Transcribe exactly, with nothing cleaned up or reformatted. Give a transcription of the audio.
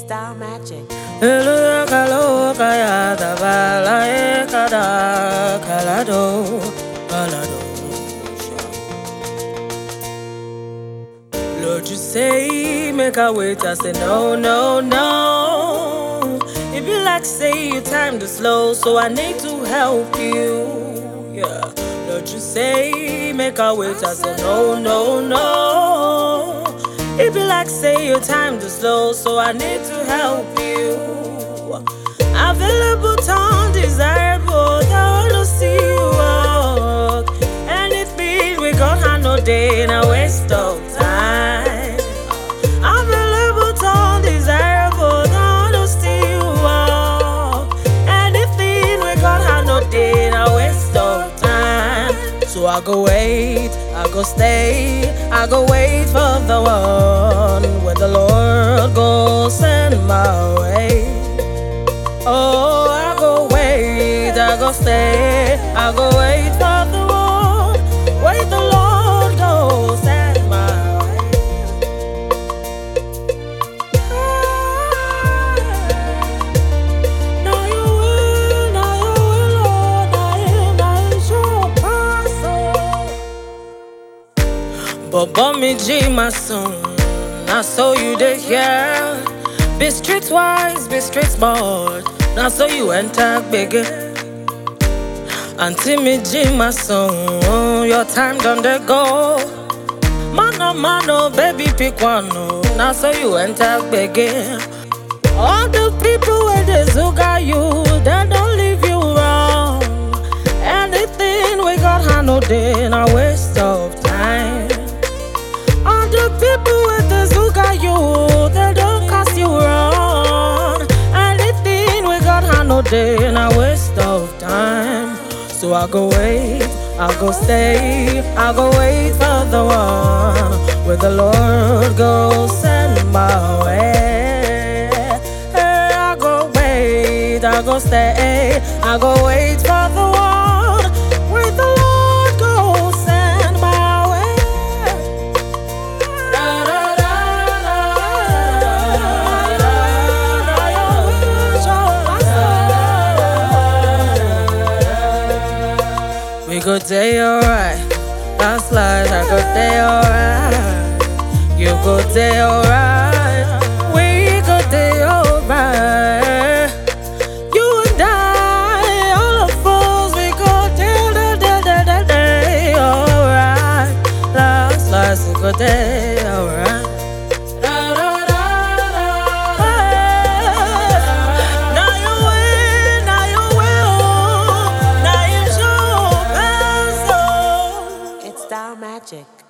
Style Magic. Lord, you say, make a wait. I say, no, no, no. It be like say your time to slow, so I need to help you. Yeah. Lord, you say, make a wait. I say, no, no, no. It be like say your time to slow, so I need to help you. Available, undesirable, I wanna see you walk. Anything we got have no day in a waste of time. Available, undesirable, I wanna see you walk. Anything we got have no day in a waste of time. So I go wait, I go stay, I go wait for the one where the Lord go send my way. Oh, I go wait, I go stay, I go wait for the one where the Lord go send my way. Now you will, now you will, Lord, now you, now you show person. But but me G my son, I saw you there, yeah. Be streetwise, be street smart. Now so you enter bigger. Auntie me G my son, your time done they go. Mano mano, baby pick one no. Now so you enter bigger. All the people where they zuga you, they don't leave you wrong. Anything we got handle day, a waste of time. All the people where they zuga you, they don't cast you wrong. Anything we got handle day, a waste of time. So I go wait, I go stay, I go wait for the one where the Lord go send my way. Hey, I go wait, I go stay, I go wait for the one where the Lord go send my way. Da, da, da, da, da, da. We go day alright, that's life. I go day alright, you go day alright, we go day alright. You and I, all of us, we go day, day, day, day, day, day alright. That's life, we go day alright. Da, da, da, da, hey. Now you win, now you will, now you show. It's Style Magic.